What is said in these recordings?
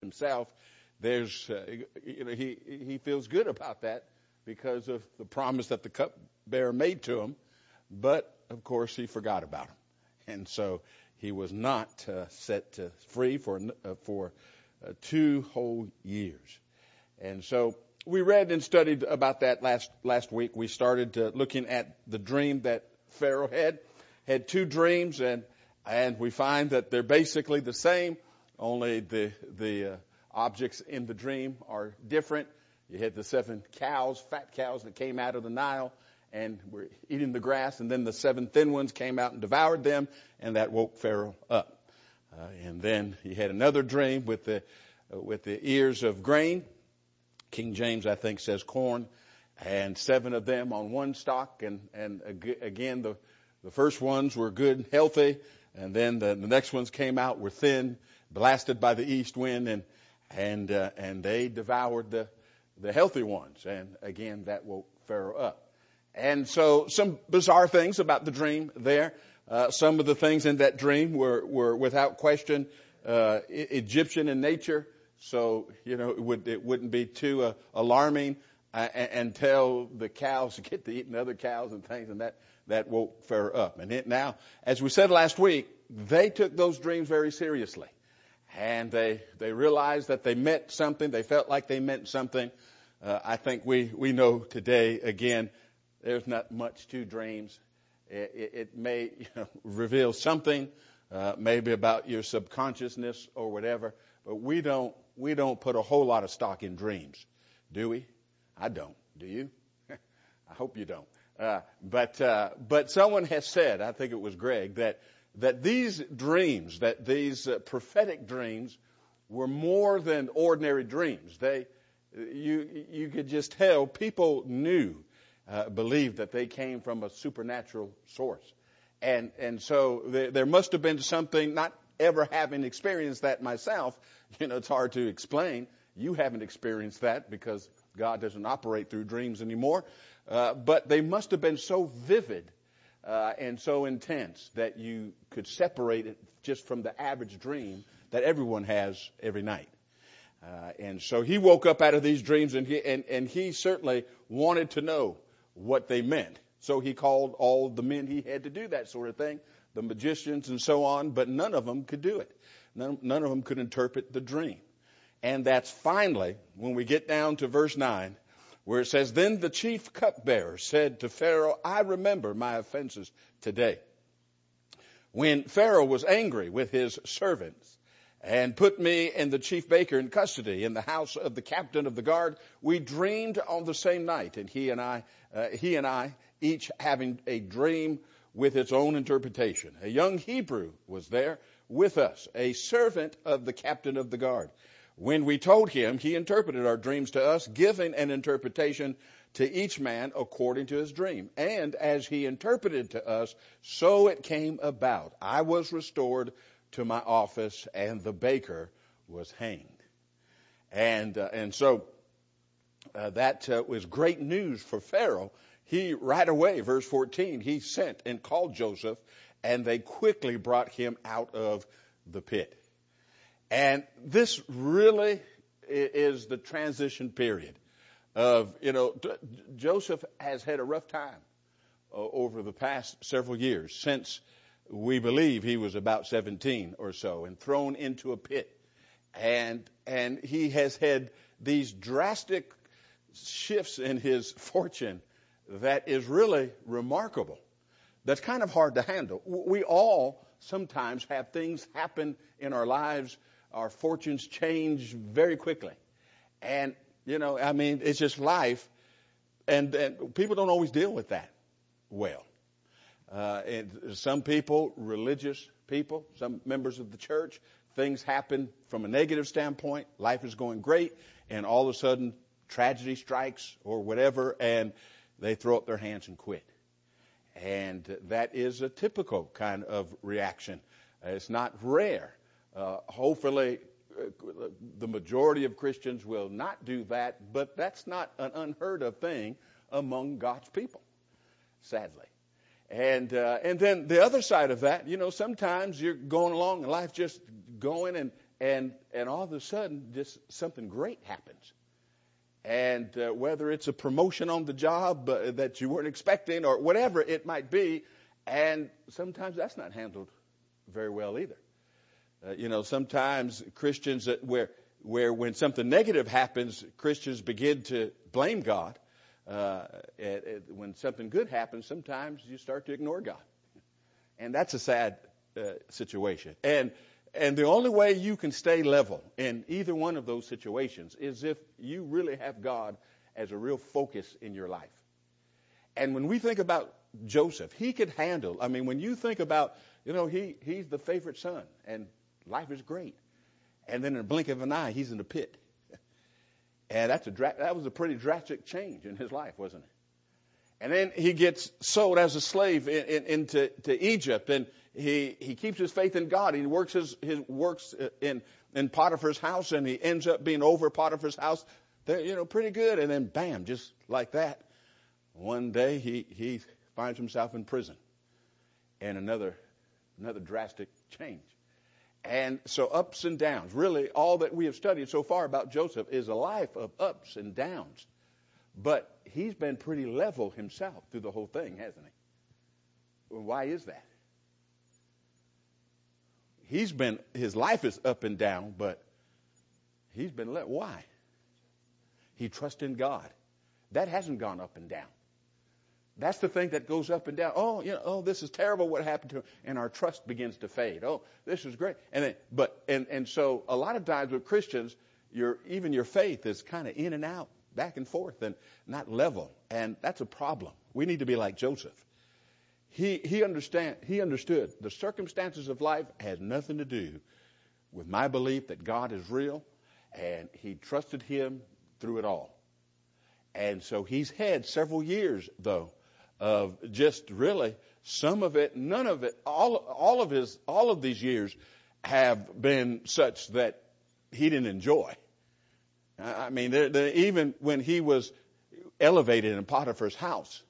himself, he feels good about that because of the promise that the cupbearer made to him. But, of course, he forgot about him. And so he was not set free for 2 whole years. And so we read and studied about that last week. We started looking at the dream that Pharaoh had 2 dreams, and we find that they're basically the same, only the objects in the dream are different. You had the 7 cows, fat cows that came out of the Nile and were eating the grass, and then the 7 thin ones came out and devoured them, and that woke Pharaoh up. And then he had another dream with the ears of grain. King James, I think, says corn, and 7 of them on one stalk. And again, the first ones were good and healthy, and then the next ones came out, were thin, blasted by the east wind, and they devoured the healthy ones. And again, that woke Pharaoh up. And so some bizarre things about the dream there. Some of the things in that dream were without question Egyptian in nature. So, it wouldn't be too alarming until the cows get to eating other cows and things, and that woke Pharaoh up. And now, as we said last week, they took those dreams very seriously. And they realized that they meant something. They felt like they meant something. I think we know today, again, there's not much to dreams. It may reveal something, maybe about your subconsciousness or whatever. But we don't put a whole lot of stock in dreams, do we? I don't. Do you? I hope you don't. But someone has said, I think it was Greg, that these dreams, that these prophetic dreams, were more than ordinary dreams. You could just tell people believed that they came from a supernatural source, and so there must have been something. Not ever having experienced that myself, it's hard to explain. You haven't experienced that because God doesn't operate through dreams anymore. But they must have been so vivid and so intense that you could separate it just from the average dream that everyone has every night. And so he woke up out of these dreams, and he certainly wanted to know what they meant. So he called all the men he had to do that sort of thing, the magicians and so on, but none of them could do it. None of them could interpret the dream. And that's finally when we get down to verse 9, where it says, "Then the chief cupbearer said to Pharaoh, I remember my offenses today. When Pharaoh was angry with his servants and put me and the chief baker in custody in the house of the captain of the guard, we dreamed on the same night, and he and I, each having a dream with its own interpretation. A young Hebrew was there with us, a servant of the captain of the guard. When we told him, he interpreted our dreams to us, giving an interpretation to each man according to his dream. And as he interpreted to us, so it came about. I was restored to my office, and the baker was hanged." And so that was great news for Pharaoh. He right away, verse 14, he sent and called Joseph, and they quickly brought him out of the pit. And this really is the transition period of, Joseph has had a rough time over the past several years, since we believe he was about 17 or so, and thrown into a pit. And he has had these drastic shifts in his fortune that is really remarkable. That's kind of hard to handle. We all sometimes have things happen in our lives. Our fortunes change very quickly. And, it's just life. And people don't always deal with that well. And some people, religious people, some members of the church, things happen from a negative standpoint. Life is going great, and all of a sudden tragedy strikes or whatever, and they throw up their hands and quit. And that is a typical kind of reaction. It's not rare. Hopefully, the majority of Christians will not do that, but that's not an unheard of thing among God's people, sadly. And then the other side of that, sometimes you're going along and life's just going, and all of a sudden, just something great happens. And whether it's a promotion on the job that you weren't expecting or whatever it might be, and sometimes that's not handled very well either. Sometimes Christians where when something negative happens, Christians begin to blame God. When something good happens, sometimes you start to ignore God. And that's a sad situation. And the only way you can stay level in either one of those situations is if you really have God as a real focus in your life. And when we think about Joseph, he could handle, when you think about, he's the favorite son and life is great. And then in a blink of an eye, he's in the pit. And that was a pretty drastic change in his life, wasn't it? And then he gets sold as a slave into Egypt, and he keeps his faith in God. He works in Potiphar's house, and he ends up being over Potiphar's house. They're, pretty good. And then bam, just like that, one day he finds himself in prison, and another drastic change. And so ups and downs. Really, all that we have studied so far about Joseph is a life of ups and downs. But he's been pretty level himself through the whole thing, hasn't he? Well, why is that? His life is up and down, but he's been level. Why? He trusts in God. That hasn't gone up and down. That's the thing that goes up and down. Oh, this is terrible what happened to him. And our trust begins to fade. Oh, this is great. And so a lot of times with Christians, even your faith is kind of in and out, back and forth, and not level. And that's a problem. We need to be like Joseph. He understood the circumstances of life has nothing to do with my belief that God is real, and he trusted him through it all. And so he's had several years, though, of just really some of it, none of it, all of these years have been such that he didn't enjoy. Even when he was elevated in Potiphar's house,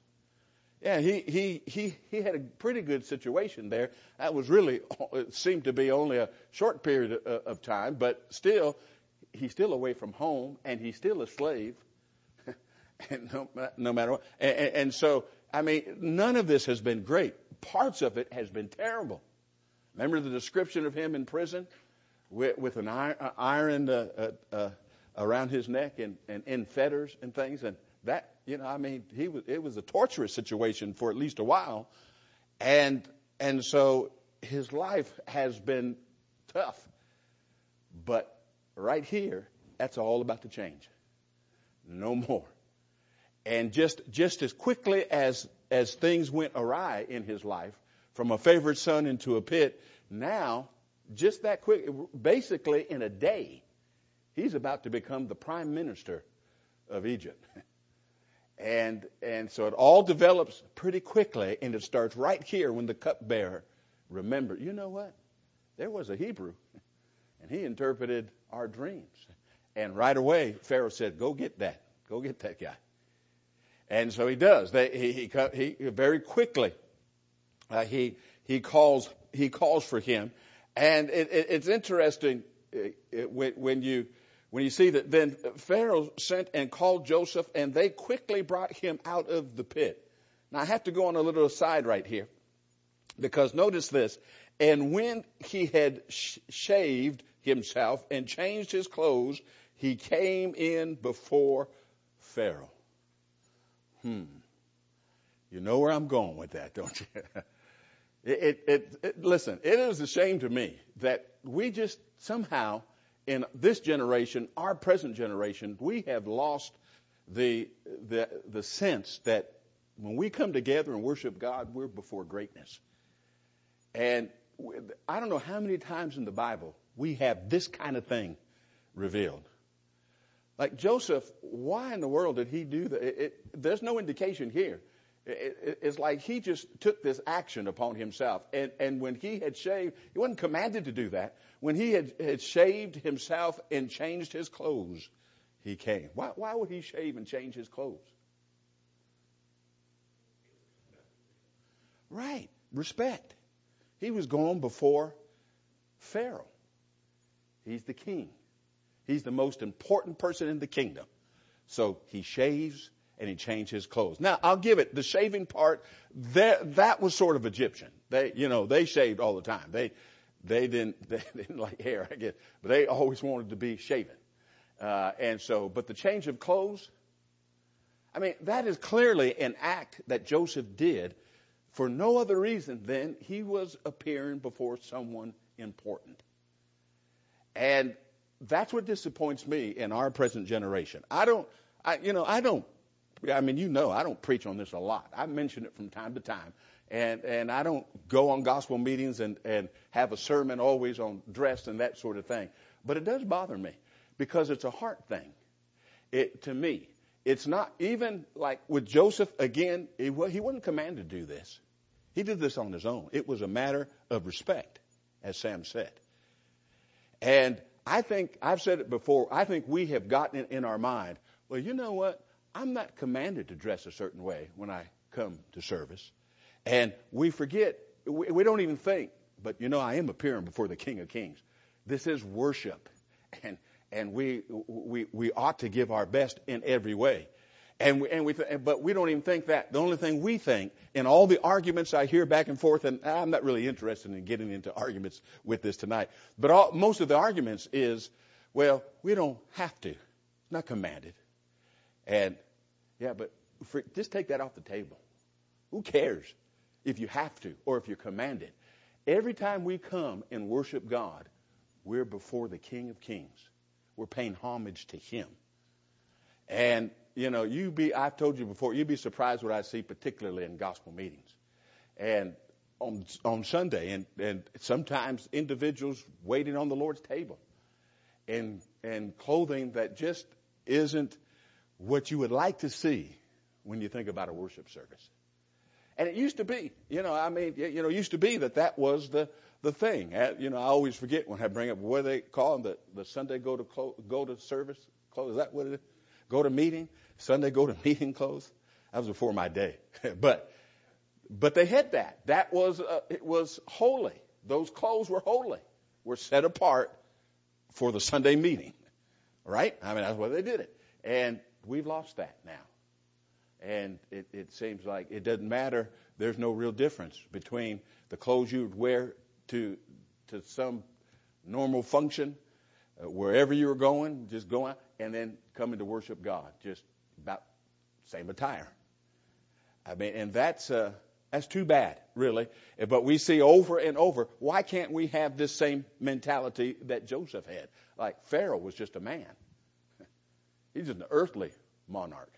he had a pretty good situation there. That was really, it seemed to be only a short period of time, but still, he's still away from home, and he's still a slave, and no matter what. And so, none of this has been great. Parts of it has been terrible. Remember the description of him in prison with an iron around his neck and in fetters and things, and that, it was a torturous situation for at least a while, and so his life has been tough. But right here, that's all about to change. No more. And just as quickly as things went awry in his life, from a favorite son into a pit, now, just that quick, basically in a day, he's about to become the prime minister of Egypt. And so it all develops pretty quickly, and it starts right here when the cupbearer remembered, you know what? There was a Hebrew, and he interpreted our dreams. And right away, Pharaoh said, go get that guy. And so he does. He very quickly he calls for him, and it's interesting when you see that. Then Pharaoh sent and called Joseph, and they quickly brought him out of the pit. Now I have to go on a little aside right here, because notice this. And when he had shaved himself and changed his clothes, he came in before Pharaoh. You know where I'm going with that, don't you? Listen, it is a shame to me that we just somehow, in this generation, our present generation, we have lost the sense that when we come together and worship God, we're before greatness. And I don't know how many times in the Bible we have this kind of thing revealed. Like Joseph, why in the world did he do that? There's no indication here. It's like he just took this action upon himself. And when he had shaved, he wasn't commanded to do that. When he had shaved himself and changed his clothes, he came. Why would he shave and change his clothes? Right. Respect. He was going before Pharaoh. He's the king. He's the most important person in the kingdom. So he shaves and he changed his clothes. Now, I'll give it, the shaving part, that was sort of Egyptian. They shaved all the time. They didn't like hair, I guess, but they always wanted to be shaven. But the change of clothes, I mean, that is clearly an act that Joseph did for no other reason than he was appearing before someone important. And that's what disappoints me in our present generation. I don't preach on this a lot. I mention it from time to time. And I don't go on gospel meetings and have a sermon always on dress and that sort of thing. But it does bother me because it's a heart thing. To me, it's not even like with Joseph, again, he wasn't commanded to do this. He did this on his own. It was a matter of respect, as Sam said. And I think, I've said it before, I think we have gotten it in our mind, well, you know what? I'm not commanded to dress a certain way when I come to service. And we forget, we don't even think, but I am appearing before the King of Kings. This is worship. And we ought to give our best in every way. But we don't even think that. The only thing we think, in all the arguments I hear back and forth, and I'm not really interested in getting into arguments with this tonight, but most of the arguments is, well, we don't have to. It's not commanded. And, but just take that off the table. Who cares if you have to or if you're commanded? Every time we come and worship God, we're before the King of Kings. We're paying homage to him. And, I've told you before, you'd be surprised what I see, particularly in gospel meetings. And on Sunday, and sometimes individuals waiting on the Lord's table and clothing that just isn't what you would like to see when you think about a worship service. And it used to be, it used to be that was the thing. I always forget when I bring up what they call them, the Sunday go to service clothes. Is that what it is? Go to meeting? Sunday go to meeting clothes? That was before my day. But they had that. That was, it was holy. Those clothes were holy, were set apart for the Sunday meeting. Right? I mean, that's why they did it. And we've lost that now. And it seems like it doesn't matter. There's no real difference between the clothes you would wear to some normal function, wherever you were going, just going, and then coming to worship God, just about same attire. I mean, and that's too bad, really. But we see over and over, why can't we have this same mentality that Joseph had? Like Pharaoh was just a man. He's just an earthly monarch.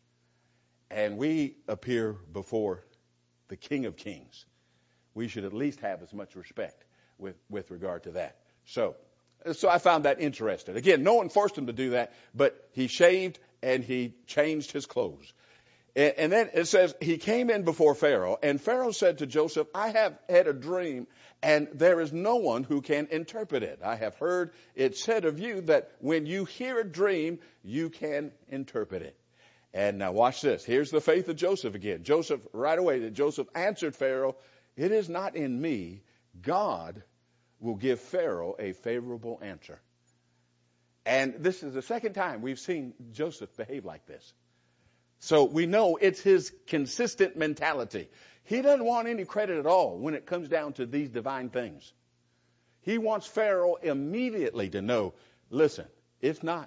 And we appear before the King of Kings. We should at least have as much respect with regard to that. So I found that interesting. Again, no one forced him to do that, but he shaved and he changed his clothes. And then it says, he came in before Pharaoh, and Pharaoh said to Joseph, I have had a dream, and there is no one who can interpret it. I have heard it said of you that when you hear a dream, you can interpret it. And now watch this. Here's the faith of Joseph again. Joseph, right away, Joseph answered Pharaoh, it is not in me. God will give Pharaoh a favorable answer. And this is the second time we've seen Joseph behave like this. So we know it's his consistent mentality. He doesn't want any credit at all when it comes down to these divine things. He wants Pharaoh immediately to know, listen, it's not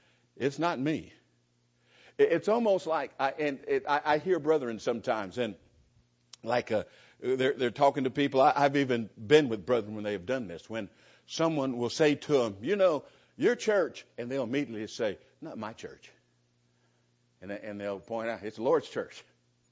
me. It's almost like, I hear brethren sometimes, and like they're talking to people. I've even been with brethren when they have done this, when someone will say to them, your church, and they'll immediately say, not my church. And they'll point out, it's the Lord's church.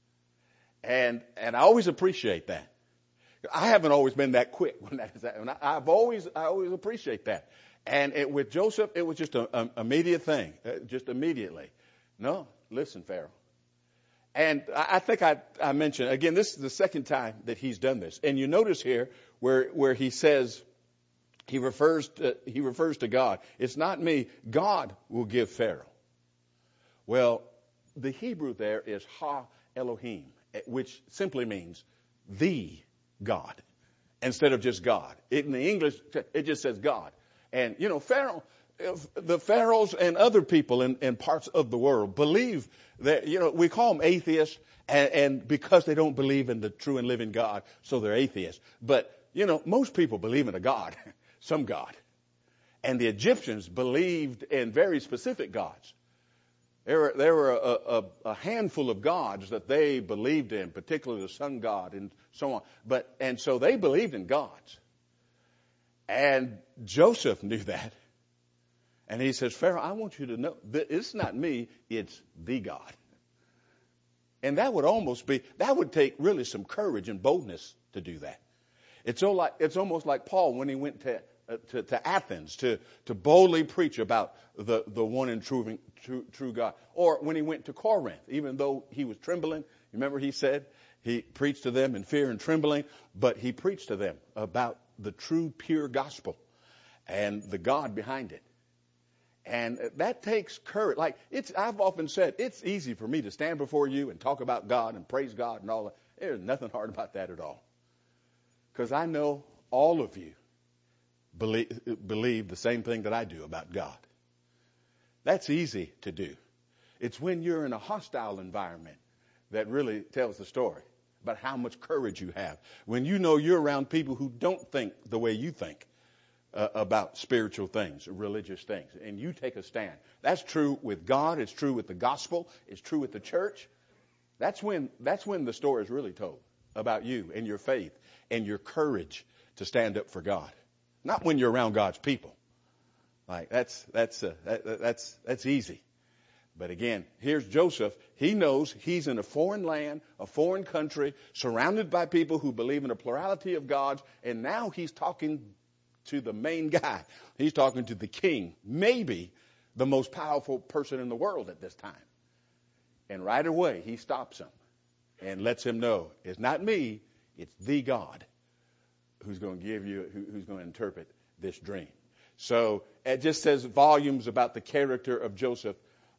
And I always appreciate that. I haven't always been that quick when that is that. I always appreciate that. And with Joseph, it was just an immediate thing, just immediately. No, listen, Pharaoh. And I think I mentioned, again, this is the second time that he's done this. And you notice here where he says, he refers to God. It's not me. God will give Pharaoh. Well, the Hebrew there is Ha Elohim, which simply means the God, instead of just God. In the English, it just says God. And, the pharaohs and other people in parts of the world believe that, we call them atheists, and because they don't believe in the true and living God, so they're atheists. But, most people believe in a God, some God. And the Egyptians believed in very specific gods. There were a handful of gods that they believed in, particularly the sun god and so on. And so they believed in gods. And Joseph knew that. And he says, Pharaoh, I want you to know that it's not me, it's the God. And that would take really some courage and boldness to do that. It's almost like Paul when he went to Athens to boldly preach about the one and true God. Or when he went to Corinth, even though he was trembling, remember he said he preached to them in fear and trembling, but he preached to them about the true, pure gospel and the God behind it. And that takes courage. I've often said, it's easy for me to stand before you and talk about God and praise God and all that. There's nothing hard about that at all. Because I know all of you believe the same thing that I do about God. That's easy to do. It's when you're in a hostile environment that really tells the story about how much courage you have. When you know you're around people who don't think the way you think about spiritual things, religious things, and you take a stand. That's true with God. It's true with the gospel. It's true with the church. That's when the story is really told about you and your faith and your courage to stand up for God. Not when you're around God's people. That's easy. But again, here's Joseph. He knows he's in a foreign land, a foreign country, surrounded by people who believe in a plurality of gods, and now he's talking to the main guy. He's talking to the king, maybe the most powerful person in the world at this time. And right away, he stops him and lets him know, it's not me, it's the God who's going to interpret this dream. So it just says volumes about the character of Joseph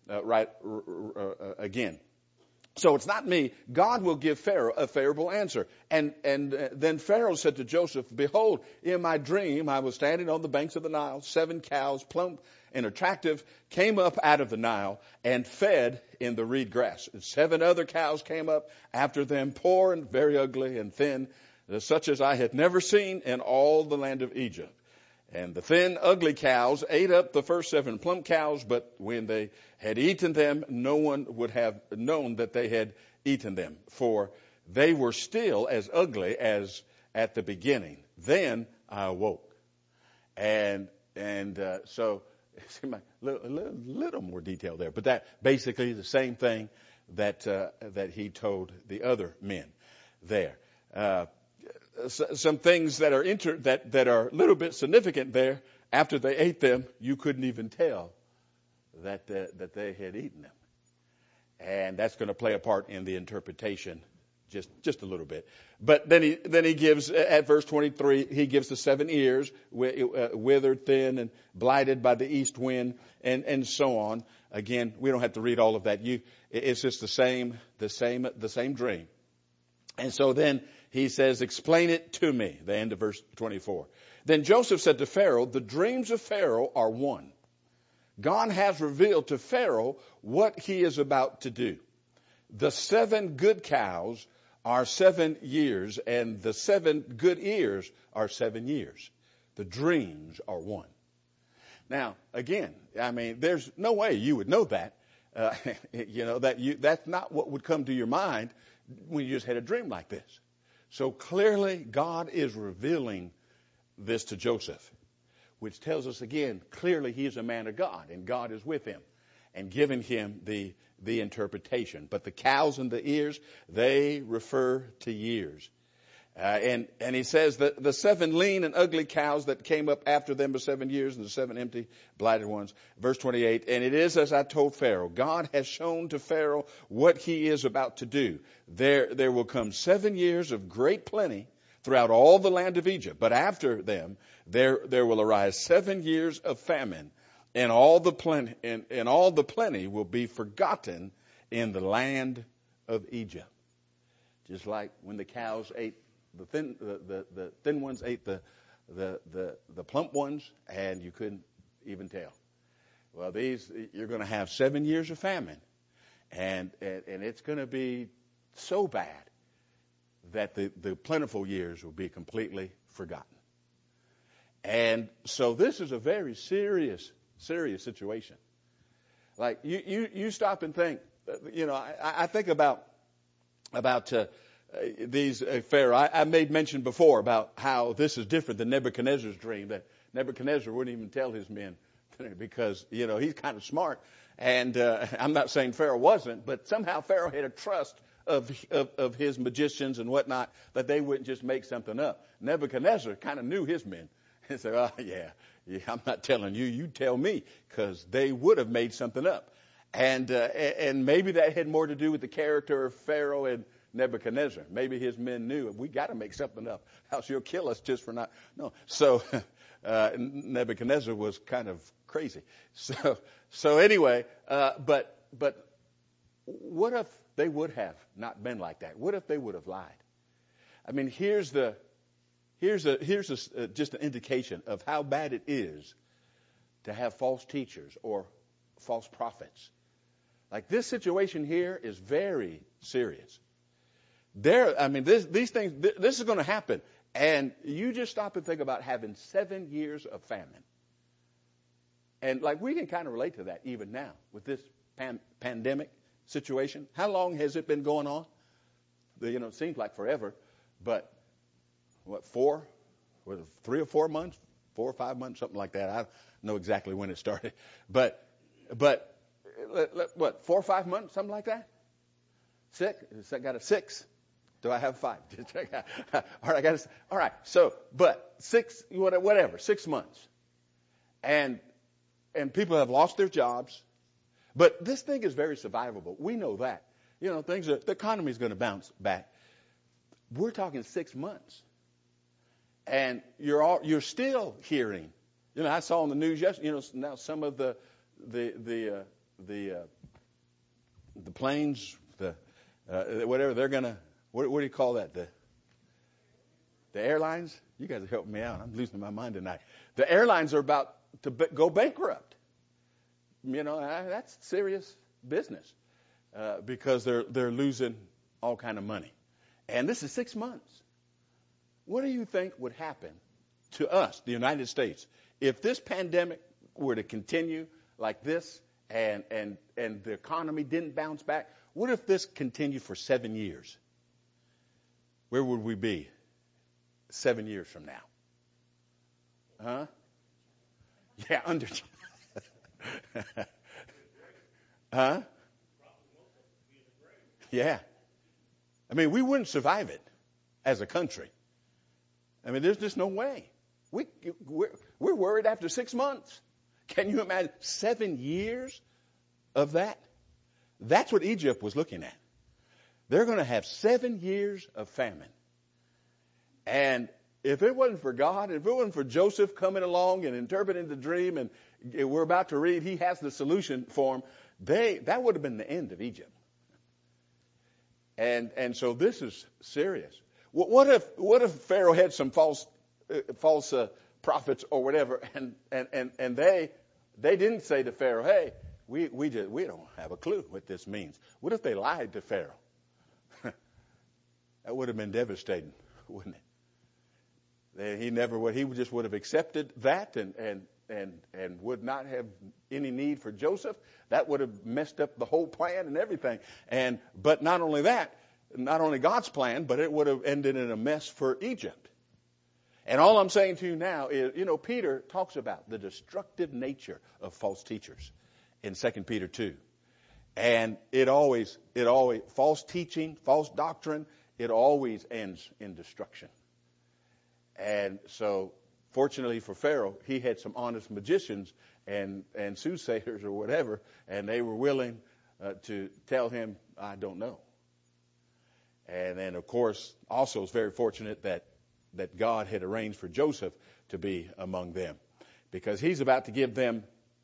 again. So it's not me. God will give Pharaoh a favorable answer. And then Pharaoh said to Joseph, behold, in my dream, I was standing on the banks of the Nile. 7 cows, plump and attractive, came up out of the Nile and fed in the reed grass. And 7 other cows came up after them, poor and very ugly and thin, such as I had never seen in all the land of Egypt. And the thin, ugly cows ate up the first 7 plump cows, but when they had eaten them, no one would have known that they had eaten them, for they were still as ugly as at the beginning. Then I awoke. So a little more detail there, but that basically the same thing that he told the other men there. Some things that are a little bit significant there. After they ate them, you couldn't even tell that they had eaten them, and that's going to play a part in the interpretation, just a little bit. But then he gives at verse 23, he gives the 7 ears, withered, thin, and blighted by the east wind, and so on. Again, we don't have to read all of that. It's just the same dream. And so then he says, explain it to me, the end of verse 24. Then Joseph said to Pharaoh, the dreams of Pharaoh are one. God has revealed to Pharaoh what he is about to do. The 7 good cows are 7 years, and the 7 good ears are 7 years. The dreams are one. Now, again, there's no way you would know that. That's not what would come to your mind when you just had a dream like this. So clearly, God is revealing this to Joseph, which tells us again, clearly he is a man of God, and God is with him and giving him the interpretation. But the cows and the ears, they refer to years. And he says that the 7 lean and ugly cows that came up after them for 7 years, and the 7 empty, blighted ones. Verse 28, and it is as I told Pharaoh. God has shown to Pharaoh what he is about to do. There will come 7 years of great plenty throughout all the land of Egypt. But after them, there will arise 7 years of famine, and all the plenty will be forgotten in the land of Egypt. Just like when the cows ate the thin ones ate the the plump ones, and you couldn't even tell. Well, you're going to have 7 years of famine, and it's going to be so bad that the plentiful years will be completely forgotten. And so this is a very serious situation. Like you stop and think, I think about these Pharaoh. I made mention before about how this is different than Nebuchadnezzar's dream, that Nebuchadnezzar wouldn't even tell his men because, he's kind of smart. And I'm not saying Pharaoh wasn't, but somehow Pharaoh had a trust of his magicians and whatnot that they wouldn't just make something up. Nebuchadnezzar kind of knew his men. He said, "Oh, yeah, I'm not telling you. You tell me," because they would have made something up. And maybe that had more to do with the character of Pharaoh and Nebuchadnezzar. Maybe his men knew, we got to make something up, else you'll kill us just for not. No. So Nebuchadnezzar was kind of crazy. So anyway, but what if they would have not been like that? What if they would have lied? I mean, here's just an indication of how bad it is to have false teachers or false prophets. Like this situation here is very serious. These things, this is going to happen. And you just stop and think about having 7 years of famine. And like we can kind of relate to that even now with this pandemic situation. How long has it been going on? It seems like forever, but 3 or 4 months, 4 or 5 months, something like that. I don't know exactly when it started, but what, 4 or 5 months, something like that? 6? I got a 6. Do I have 5? All right, all right. So, but 6, whatever, 6 months, and people have lost their jobs, but this thing is very survivable. We know that. The economy is going to bounce back. We're talking 6 months. And you're still hearing, I saw on the news yesterday, now some of the planes, whatever they're gonna, what do you call that? The airlines. You guys are helping me out. I'm losing my mind tonight. The airlines are about to go bankrupt. That's serious business because they're losing all kind of money, and this is 6 months. What do you think would happen to us, the United States, if this pandemic were to continue like this and the economy didn't bounce back? What if this continued for 7 years? Where would we be 7 years from now? Huh? Yeah, under. Huh? Yeah. I mean, we wouldn't survive it as a country. I mean, there's just no way. We're worried after 6 months. Can you imagine 7 years of that? That's what Egypt was looking at. They're going to have 7 years of famine. And if it wasn't for God, if it wasn't for Joseph coming along and interpreting the dream, and we're about to read, he has the solution for them, that would have been the end of Egypt. And so this is serious. What if Pharaoh had some false prophets or whatever, and they didn't say to Pharaoh, "Hey, we don't have a clue what this means." What if they lied to Pharaoh? That would have been devastating, wouldn't it? He just would have accepted that and would not have any need for Joseph. That would have messed up the whole plan and everything. But not only that, not only God's plan, but it would have ended in a mess for Egypt. And all I'm saying to you now is, Peter talks about the destructive nature of false teachers in 2 Peter 2. And it always, false teaching, false doctrine, it always ends in destruction. And so, fortunately for Pharaoh, he had some honest magicians and soothsayers or whatever, and they were willing to tell him, "I don't know." And then, of course, also it's very fortunate that God had arranged for Joseph to be among them, because he's about to give them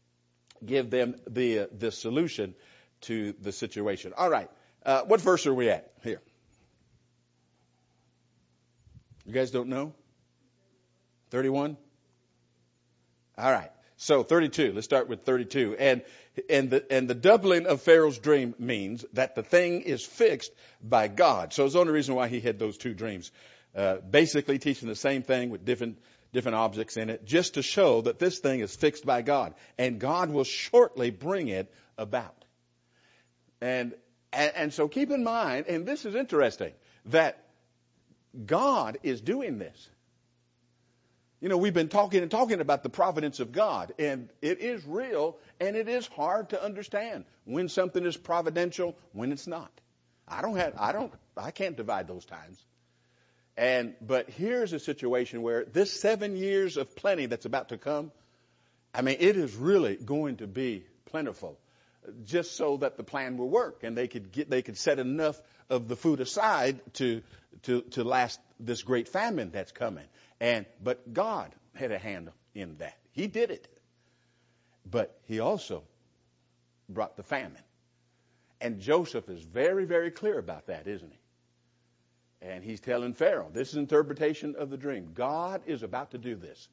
the solution to the situation. All right, what verse are we at here? You guys don't know? 31? All right. So 32. Let's start with 32. And the doubling of Pharaoh's dream means that the thing is fixed by God. So it's the only reason why he had those two dreams. Basically teaching the same thing with different objects in it, just to show that this thing is fixed by God. And God will shortly bring it about. And so keep in mind, and this is interesting, that God is doing this. You know, we've been talking about the providence of God, and it is real, and it is hard to understand when something is providential, when it's not. I can't divide those times. But here's a situation where this 7 years of plenty that's about to come, I mean, it is really going to be plentiful, just so that the plan will work, and they could set enough of the food aside to last this great famine that's coming. But God had a hand in that. He did it. But he also brought the famine. And Joseph is very, very clear about that, isn't he? And he's telling Pharaoh, this is interpretation of the dream. God is about to do this.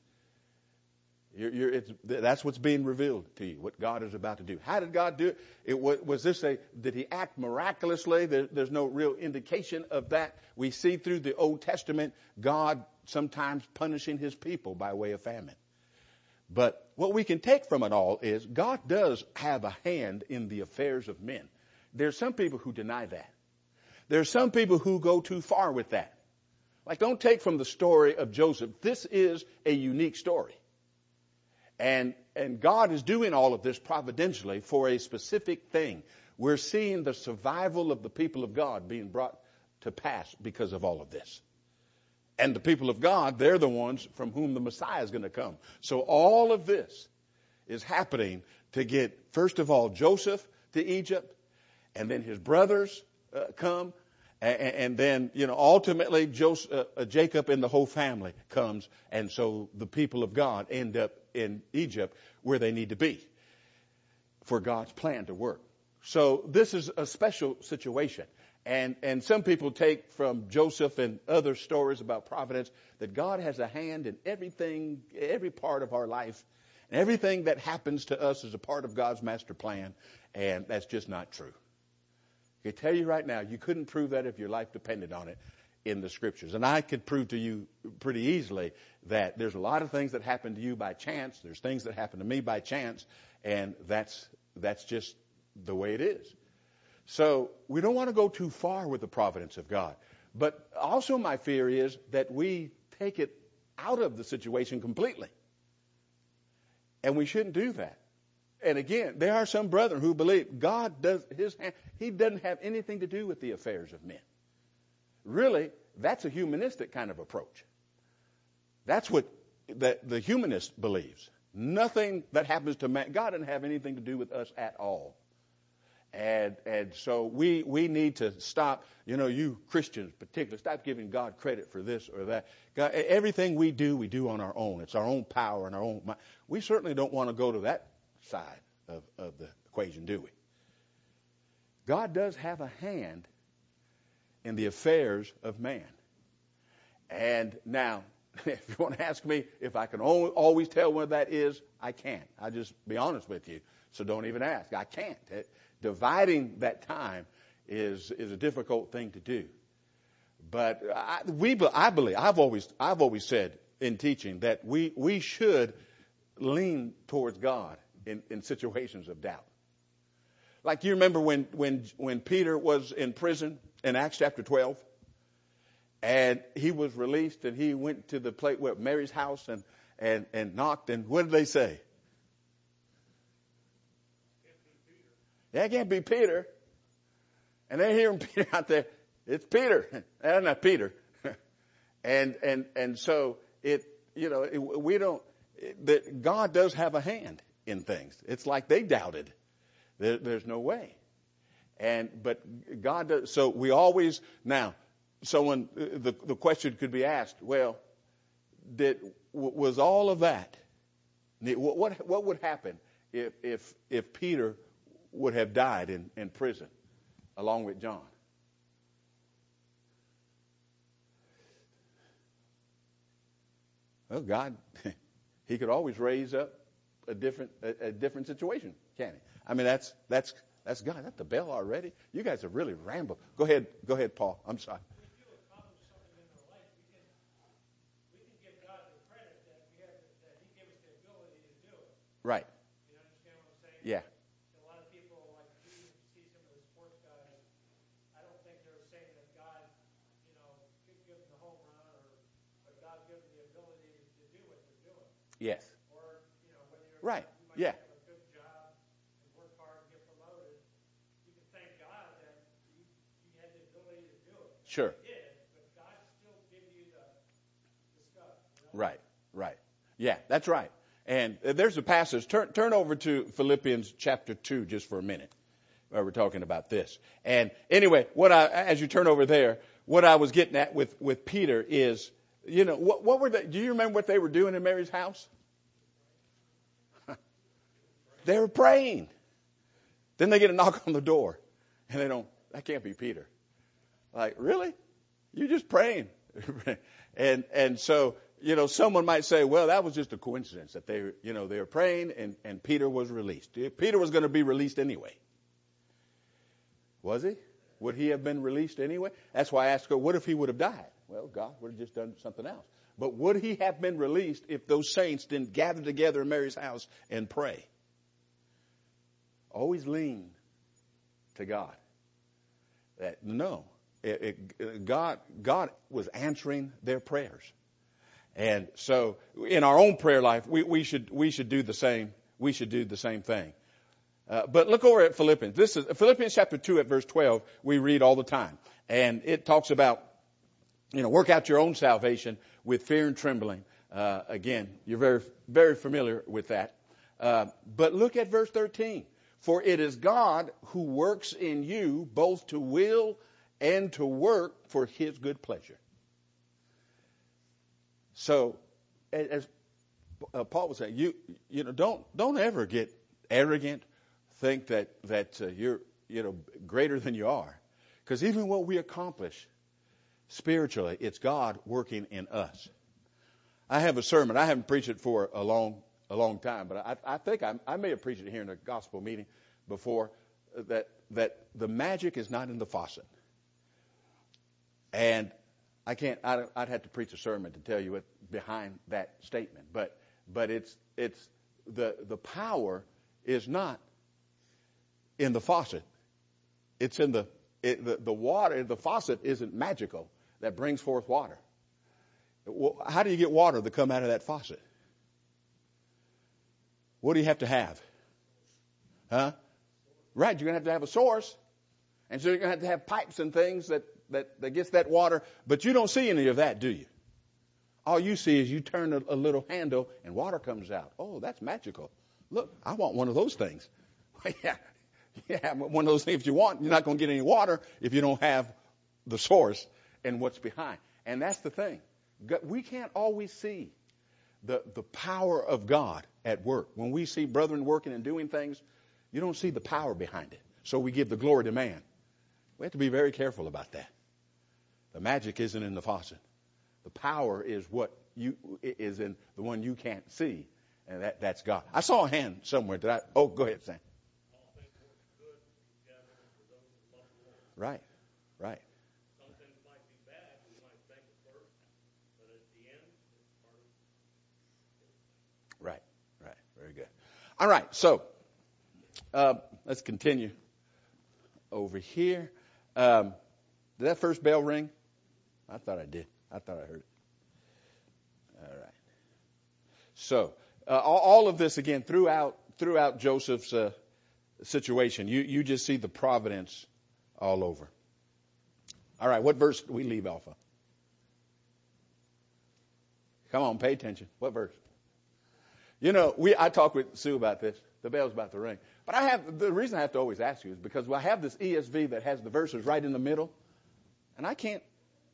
That's what's being revealed to you, what God is about to do. How did God do it? Did he act miraculously? There's no real indication of that. We see through the Old Testament God sometimes punishing his people by way of famine. But what we can take from it all is God does have a hand in the affairs of men. There's some people who deny that. There's some people who go too far with that. Like, don't take from the story of Joseph. This is a unique story. And God is doing all of this providentially for a specific thing. We're seeing the survival of the people of God being brought to pass because of all of this. And the people of God, they're the ones from whom the Messiah is going to come. So all of this is happening to get, first of all, Joseph to Egypt, and then his brothers come, and then, ultimately Jacob and the whole family comes, and so the people of God end up in Egypt where they need to be for God's plan to work. So this is a special situation. And some people take from Joseph and other stories about providence that God has a hand in everything, every part of our life. And everything that happens to us is a part of God's master plan. And that's just not true. I can tell you right now, you couldn't prove that if your life depended on it in the scriptures. And I could prove to you pretty easily that there's a lot of things that happen to you by chance. There's things that happen to me by chance. And that's just the way it is. So we don't want to go too far with the providence of God. But also my fear is that we take it out of the situation completely. And we shouldn't do that. And again, there are some brethren who believe God does his hand. He doesn't have anything to do with the affairs of men. Really, that's a humanistic kind of approach. That's what the humanist believes. Nothing that happens to man, God doesn't have anything to do with us at all. And so we need to stop, you Christians particularly, stop giving God credit for this or that. God, everything we do on our own. It's our own power and our own mind. We certainly don't want to go to that side of the equation, do we? God does have a hand in the affairs of man. And now, if you want to ask me if I can always tell when that is, I can't. I'll just be honest with you. So don't even ask. I can't. Dividing that time is a difficult thing to do. But I believe, I've always said in teaching that we should lean towards God in situations of doubt. Like, you remember when Peter was in prison in Acts chapter 12, and he was released, and he went to the place where Mary's house and knocked, and what did they say? That can't be Peter. And they're hearing Peter out there. It's Peter. That's not Peter. and so God does have a hand in things. It's like they doubted. There's no way. But God does. So we always, now, the question could be asked, well, was all of that, what would happen if Peter would have died in prison along with John? Well, God, he could always raise up a different situation, can't he? I mean, that's God. That's the bell already. You guys have really rambled. Go ahead, Paul. I'm sorry. If you accomplish something in our life, we can give God the credit that he gave us the ability to do it. Right. You understand what I'm saying? Yeah. A lot of people, like you see some of the sports guys, I don't think they're saying that God, give them the home run, but God gives them the ability to do what they're doing. Yes. Or, whether you're right. You might Yeah. have a good job and work hard and get promoted. You can thank God that you had the ability to do it. Sure. You did, but God still gave you the stuff. Right. Yeah, that's right. And there's a passage. Turn over to Philippians chapter 2 just for a minute. Where we're talking about this. And anyway, as you turn over there, what I was getting at with Peter is, what were they? Do you remember what they were doing in Mary's house? They were praying. Then they get a knock on the door, and that can't be Peter. Like, really? You're just praying. and so, someone might say, well, that was just a coincidence that they were praying and Peter was released. Peter was going to be released anyway. Was he? Would he have been released anyway? That's why I asked her, what if he would have died? Well, God would have just done something else. But would he have been released if those saints didn't gather together in Mary's house and pray? Always lean to God. No. God was answering their prayers. And so in our own prayer life, we should do the same. We should do the same thing. But look over at Philippians. This is Philippians chapter 2 at verse 12. We read all the time. And it talks about, work out your own salvation with fear and trembling. Again, you're very, very familiar with that. But look at verse 13. For it is God who works in you both to will and to work for his good pleasure. So, as Paul was saying, don't ever get arrogant, think that you're greater than you are, because even what we accomplish spiritually, it's God working in us. I have a sermon. I haven't preached it for a long time, but I think I may have preached it here in a gospel meeting before. That the magic is not in the faucet, and I'd have to preach a sermon to tell you what behind that statement. But it's the power is not in the faucet. It's in the water. The faucet isn't magical that brings forth water. Well, how do you get water to come out of that faucet? What do you have to have? Huh? Right, you're going to have a source. And so you're going to have pipes and things that gets that water. But you don't see any of that, do you? All you see is you turn a little handle and water comes out. Oh, that's magical. Look, I want one of those things. Yeah, one of those things if you want. You're not going to get any water if you don't have the source and what's behind. And that's the thing. We can't always see the power of God at work. When we see brethren working and doing things, you don't see the power behind it. So we give the glory to man. We have to be very careful about that. The magic isn't in the faucet. The power is is in the one you can't see, and that's God. I saw a hand somewhere. Go ahead, Sam. Right. Some things might be bad. We might think it first, but at the end, it's part of it. Right. Very good. All right. So let's continue over here. Did that first bell ring? I thought I did. I thought I heard it. All right. So all of this again throughout Joseph's situation, you just see the providence all over. All right, what verse do we leave off of? Come on, pay attention. What verse? I talked with Sue about this. The bell's about to ring. But the reason I have to always ask you is because I have this ESV that has the verses right in the middle, and I can't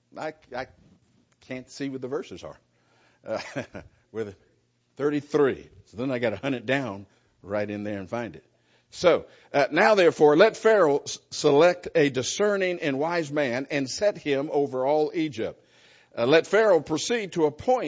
see what the verses are. With 33. So then I got to hunt it down right in there and find it. So, now therefore, let Pharaoh select a discerning and wise man and set him over all Egypt. Let Pharaoh proceed to appoint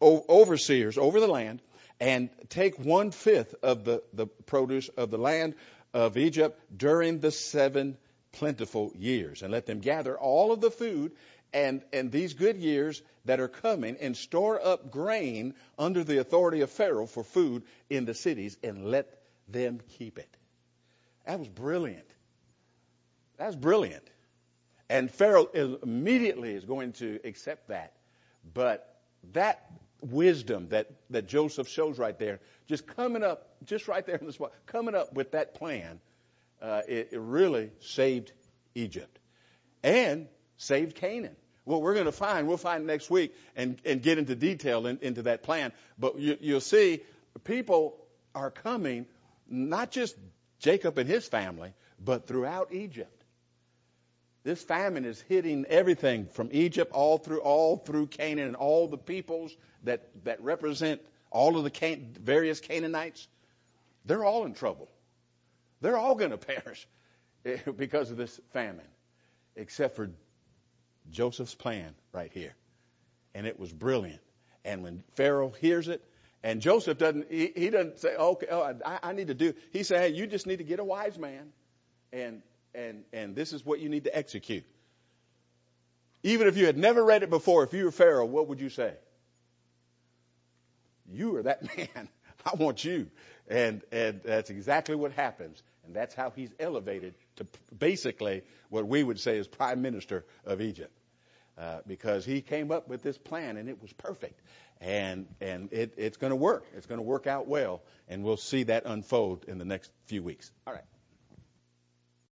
overseers over the land, and take 1/5 of the produce of the land of Egypt during the 7 plentiful years, and let them gather all of the food and these good years that are coming, and store up grain under the authority of Pharaoh for food in the cities, and let them keep it. That was brilliant. That's brilliant. And Pharaoh immediately is going to accept that. But that wisdom that Joseph shows right there, just coming up, just right there in the spot, coming up with that plan, it really saved Egypt and saved Canaan. What we're going to find, we'll find next week and get into detail into that plan. But you'll see people are coming, not just Jacob and his family, but throughout Egypt. This famine is hitting everything from Egypt all through Canaan, and all the peoples that represent all of the various Canaanites. They're all in trouble. They're all going to perish because of this famine, except for Joseph's plan right here. And it was brilliant. And when Pharaoh hears it, and Joseph doesn't say, okay, I need to do. He said, hey, you just need to get a wise man, and this is what you need to execute. Even if you had never read it before, if you were Pharaoh, what would you say? You are that man. I want you. And that's exactly what happens. And that's how he's elevated to basically what we would say is prime minister of Egypt. Because he came up with this plan, and it was perfect. And it's going to work. It's going to work out well. And we'll see that unfold in the next few weeks. All right.